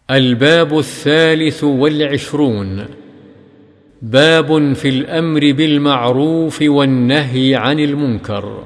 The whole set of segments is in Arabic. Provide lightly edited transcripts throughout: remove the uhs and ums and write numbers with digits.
الباب 23 باب في الأمر بالمعروف والنهي عن المنكر.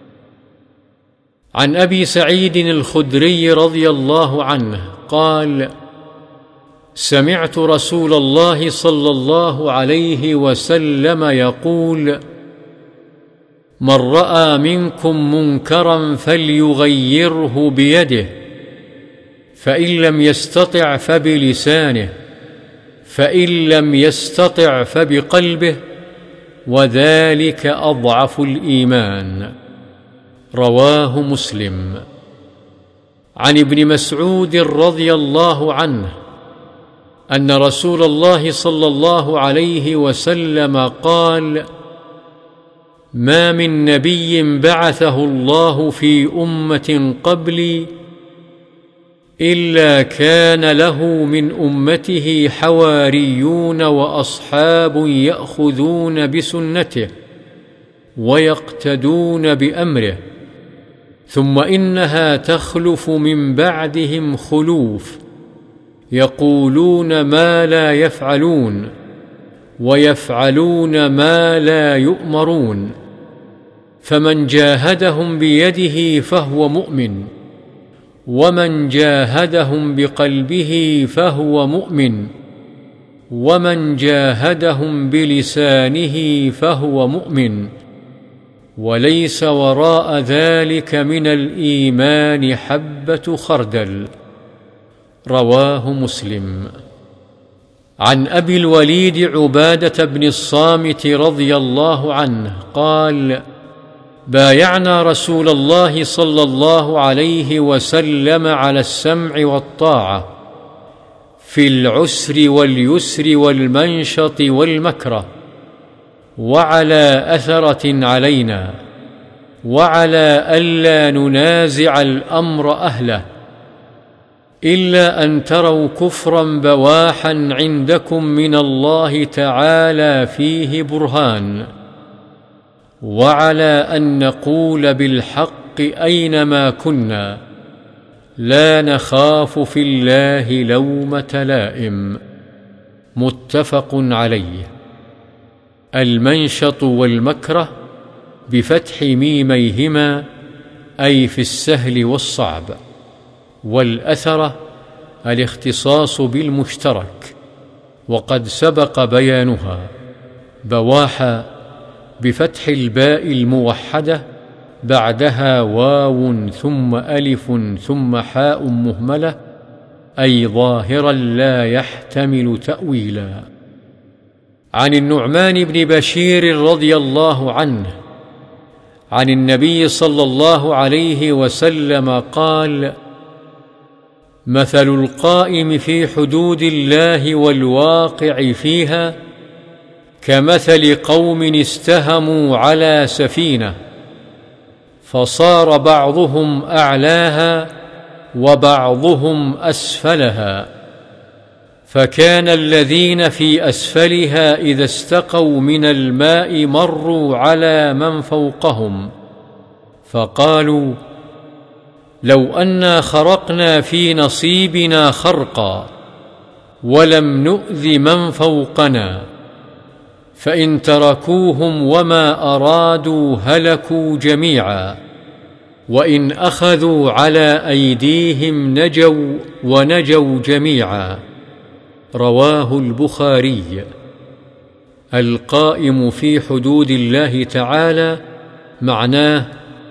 عن أبي سعيد الخدري رضي الله عنه قال: سمعت رسول الله صلى الله عليه وسلم يقول: من رأى منكم منكرا فليغيره بيده، فإن لم يستطع فبلسانه، فإن لم يستطع فبقلبه، وذلك أضعف الإيمان. رواه مسلم. عن ابن مسعود رضي الله عنه أن رسول الله صلى الله عليه وسلم قال: ما من نبي بعثه الله في أمة قبلي إلا كان له من أمته حواريون وأصحاب يأخذون بسنته ويقتدون بأمره، ثم إنها تخلف من بعدهم خلوف يقولون ما لا يفعلون ويفعلون ما لا يؤمرون، فمن جاهدهم بيده فهو مؤمن، ومن جاهدهم بقلبه فهو مؤمن، ومن جاهدهم بلسانه فهو مؤمن، وليس وراء ذلك من الإيمان حبة خردل. رواه مسلم. عن أبي الوليد عبادة بن الصامت رضي الله عنه قال: بايعنا رسول الله صلى الله عليه وسلم على السمع والطاعة في العسر واليسر والمنشط والمكره، وعلى أثرة علينا، وعلى ألا ننازع الأمر أهله، إلا أن تروا كفرا بواحا عندكم من الله تعالى فيه برهان، وعلى أن نقول بالحق أينما كنا، لا نخاف في الله لومة لائم. متفق عليه. المنشط والمكره بفتح ميميهما أي في السهل والصعب، والأثرة الاختصاص بالمشترك، وقد سبق بيانها. بواحا بفتح الباء الموحدة بعدها واو ثم ألف ثم حاء مهملة، أي ظاهرا لا يحتمل تأويلا. عن النعمان بن بشير رضي الله عنه عن النبي صلى الله عليه وسلم قال: مثل القائم في حدود الله والواقع فيها كمثل قوم استهموا على سفينة، فصار بعضهم أعلاها وبعضهم أسفلها، فكان الذين في أسفلها إذا استقوا من الماء مروا على من فوقهم، فقالوا: لو أنا خرقنا في نصيبنا خرقا ولم نؤذ من فوقنا، فإن تركوهم وما أرادوا هلكوا جميعا، وإن أخذوا على أيديهم نجوا ونجوا جميعا. رواه البخاري. القائم في حدود الله تعالى معناه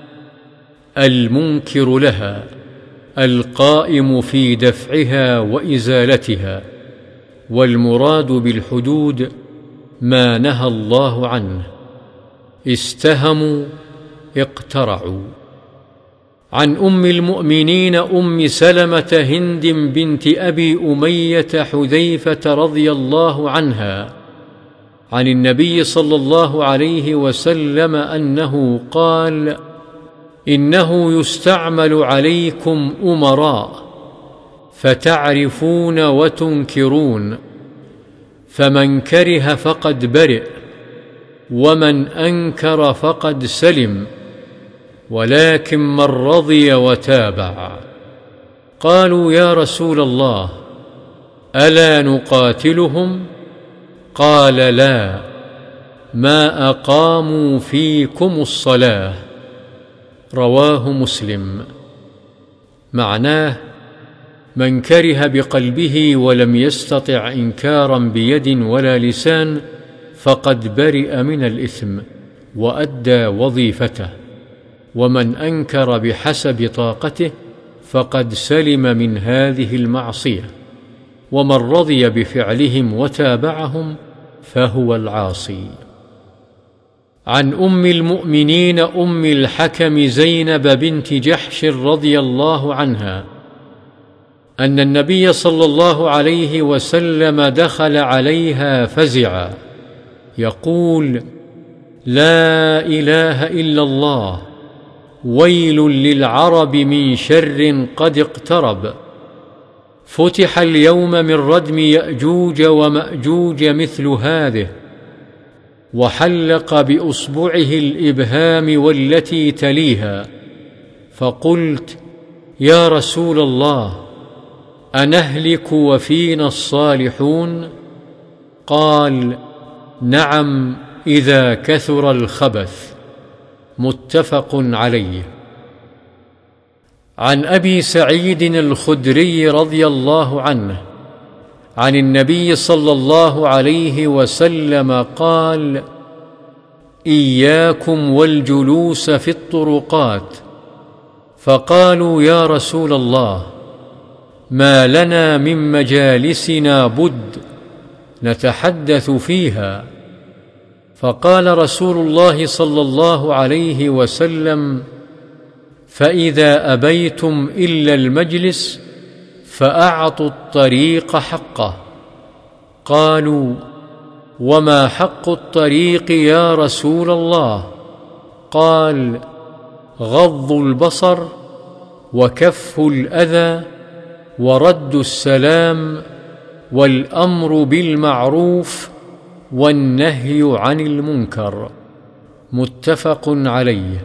المنكر لها، القائم في دفعها وإزالتها، والمراد بالحدود ما نهى الله عنه. استهموا اقترعوا. عن أم المؤمنين أم سلمة هند بنت أبي أمية حذيفة رضي الله عنها عن النبي صلى الله عليه وسلم أنه قال: إنه يستعمل عليكم أمراء فتعرفون وتنكرون، فمن كره فقد برئ، ومن أنكر فقد سلم، ولكن من رضي وتابع. قالوا: يا رسول الله، ألا نقاتلهم؟ قال: لا، ما أقاموا فيكم الصلاة. رواه مسلم. معناه: من كره بقلبه ولم يستطع إنكارا بيد ولا لسان فقد برئ من الإثم وأدى وظيفته، ومن أنكر بحسب طاقته فقد سلم من هذه المعصية، ومن رضي بفعلهم وتابعهم فهو العاصي. عن أم المؤمنين أم الحكم زينب بنت جحش رضي الله عنها أن النبي صلى الله عليه وسلم دخل عليها فزعا يقول: لا إله إلا الله، ويل للعرب من شر قد اقترب، فتح اليوم من ردم يأجوج ومأجوج مثل هذه، وحلق بإصبعه الإبهام والتي تليها. فقلت: يا رسول الله، أنهلك وفينا الصالحون؟ قال: نعم، إذا كثر الخبث. متفق عليه. عن أبي سعيد الخدري رضي الله عنه عن النبي صلى الله عليه وسلم قال: إياكم والجلوس في الطرقات. فقالوا: يا رسول الله، ما لنا من مجالسنا بد نتحدث فيها. فقال رسول الله صلى الله عليه وسلم: فإذا أبيتم إلا المجلس فأعطوا الطريق حقه. قالوا: وما حق الطريق يا رسول الله؟ قال: غض البصر، وكف الأذى، ورد السلام، والأمر بالمعروف، والنهي عن المنكر. متفق عليه.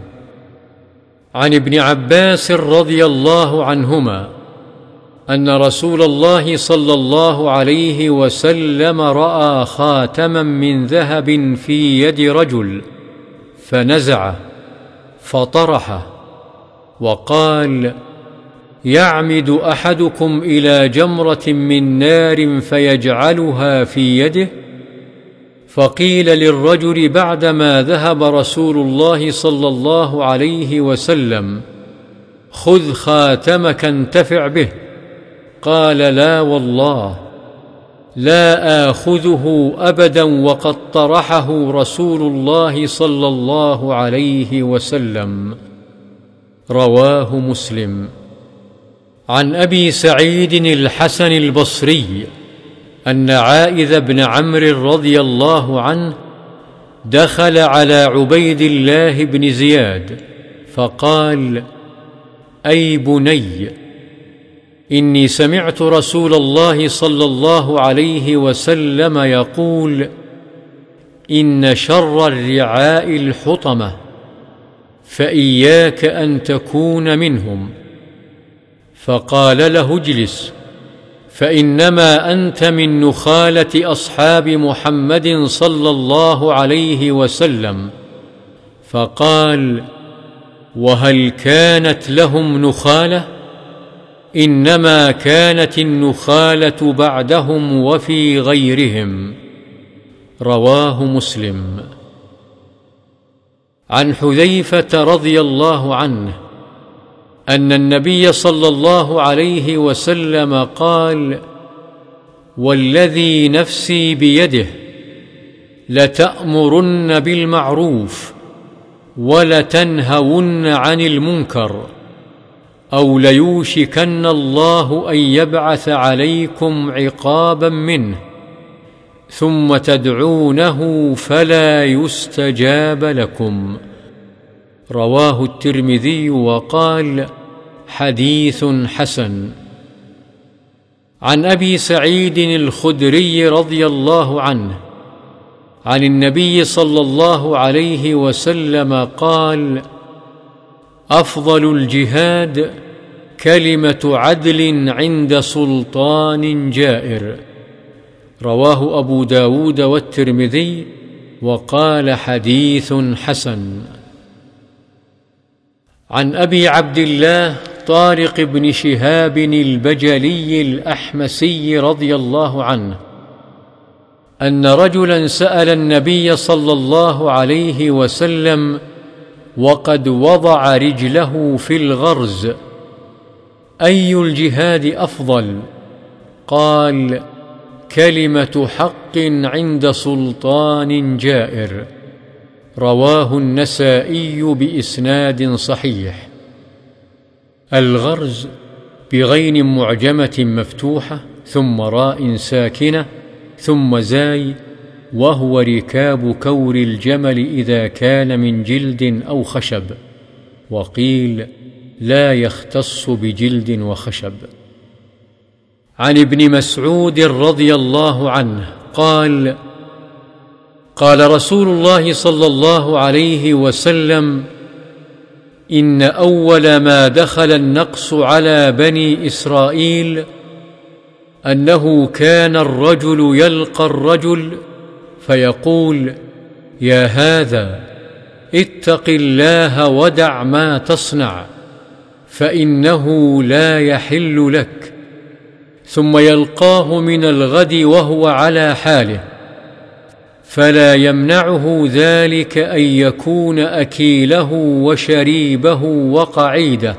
عن ابن عباس رضي الله عنهما أن رسول الله صلى الله عليه وسلم رأى خاتما من ذهب في يد رجل فنزعه فطرحه، وقال: يعمد أحدكم إلى جمرة من نار فيجعلها في يده؟ فقيل للرجل بعدما ذهب رسول الله صلى الله عليه وسلم: خذ خاتمك انتفع به. قال: لا والله، لا آخذه أبدا وقد طرحه رسول الله صلى الله عليه وسلم. رواه مسلم. عن أبي سعيد الحسن البصري أن عائذ بن عمرو رضي الله عنه دخل على عبيد الله بن زياد فقال: أي بني، إني سمعت رسول الله صلى الله عليه وسلم يقول: إن شر الرعاء الحطمة، فإياك أن تكون منهم. فقال له: اجلس، فإنما أنت من نخالة أصحاب محمد صلى الله عليه وسلم. فقال: وهل كانت لهم نخالة؟ إنما كانت النخالة بعدهم وفي غيرهم. رواه مسلم. عن حذيفة رضي الله عنه أن النبي صلى الله عليه وسلم قال: والذي نفسي بيده لتأمرن بالمعروف ولتنهون عن المنكر، أو ليوشكن الله أن يبعث عليكم عقابا منه، ثم تدعونه فلا يستجاب لكم. رواه الترمذي وقال: حديث حسن. عن أبي سعيد الخدري رضي الله عنه عن النبي صلى الله عليه وسلم قال: أفضل الجهاد كلمة عدل عند سلطان جائر. رواه أبو داود والترمذي وقال حديث حسن. عن أبي عبد الله طارق بن شهاب البجلي الأحمسي رضي الله عنه أن رجلا سأل النبي صلى الله عليه وسلم وقد وضع رجله في الغرز: أي الجهاد أفضل؟ قال: كلمة حق عند سلطان جائر. رواه النسائي بإسناد صحيح. الغرز بغين معجمة مفتوحة ثم راء ساكنة ثم زاي، وهو ركاب كور الجمل إذا كان من جلد أو خشب، وقيل لا يختص بجلد وخشب. عن ابن مسعود رضي الله عنه قال: قال رسول الله صلى الله عليه وسلم: إن أول ما دخل النقص على بني إسرائيل أنه كان الرجل يلقى الرجل فيقول: يا هذا اتق الله ودع ما تصنع فإنه لا يحل لك، ثم يلقاه من الغد وهو على حاله، فلا يمنعه ذلك أن يكون أكيله وشريبه وقعيده.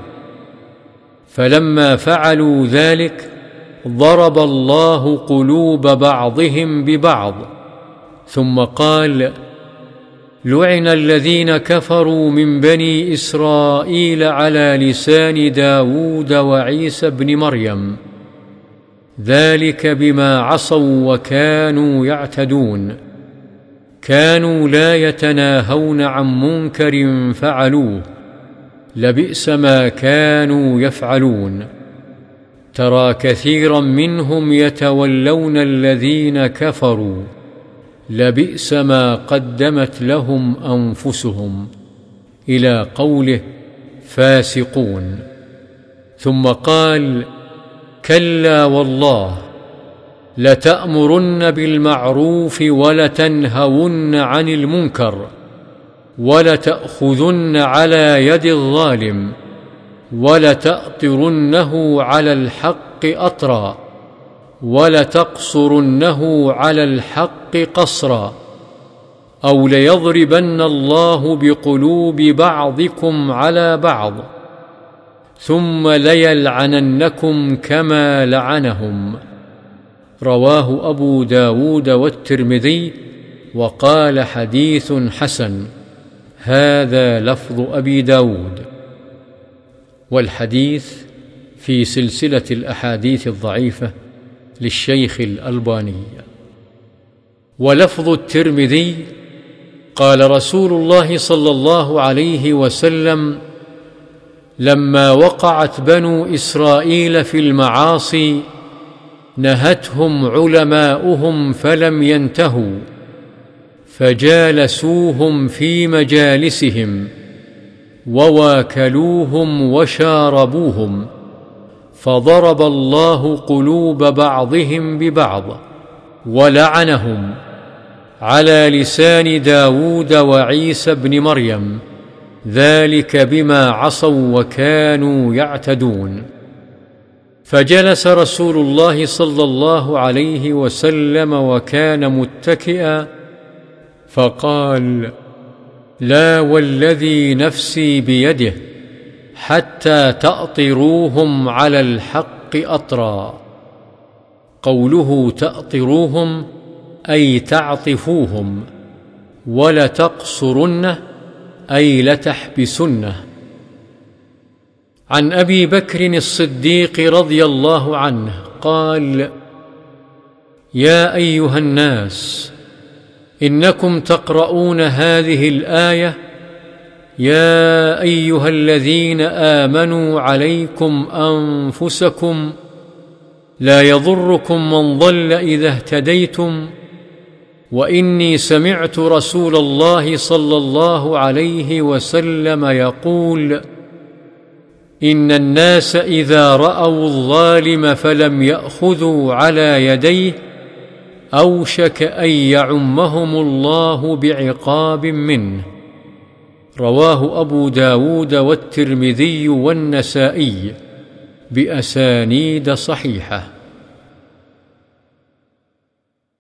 فلما فعلوا ذلك ضرب الله قلوب بعضهم ببعض، ثم قال: لعن الذين كفروا من بني إسرائيل على لسان داود وعيسى بن مريم، ذلك بما عصوا وكانوا يعتدون، كانوا لا يتناهون عن منكر فعلوه، لبئس ما كانوا يفعلون. ترى كثيرا منهم يتولون الذين كفروا، لبئس ما قدمت لهم أنفسهم، إلى قوله فاسقون. ثم قال: كلا والله لتأمرن بالمعروف ولتنهون عن المنكر ولتأخذن على يد الظالم ولتأطرنه على الحق أطرا ولتقصرنه على الحق قصرا، أو ليضربن الله بقلوب بعضكم على بعض ثم ليلعننكم كما لعنهم. رواه أبو داود والترمذي وقال حديث حسن. هذا لفظ أبي داود. والحديث في سلسلة الأحاديث الضعيفة للشيخ الألباني. ولفظ الترمذي: قال رسول الله صلى الله عليه وسلم: لما وقعت بنو إسرائيل في المعاصي نهتهم علماؤهم فلم ينتهوا، فجالسوهم في مجالسهم وواكلوهم وشاربوهم، فضرب الله قلوب بعضهم ببعض ولعنهم على لسان داود وعيسى بن مريم، ذلك بما عصوا وكانوا يعتدون. فجلس رسول الله صلى الله عليه وسلم وكان متكئا، فقال: لا والذي نفسي بيده حتى تأطروهم على الحق أطرا. قوله تأطروهم أي تعطفوهم، ولتقصرنه أي لتحبسنه. عن أبي بكر الصديق رضي الله عنه قال: يا أيها الناس، إنكم تقرؤون هذه الآية: يا أيها الذين آمنوا عليكم أنفسكم لا يضركم من ضل إذا اهتديتم، وإني سمعت رسول الله صلى الله عليه وسلم يقول: إن الناس إذا رأوا الظالم فلم يأخذوا على يديه أوشك أن يعمهم الله بعقاب منه. رواه أبو داود والترمذي والنسائي بأسانيد صحيحة.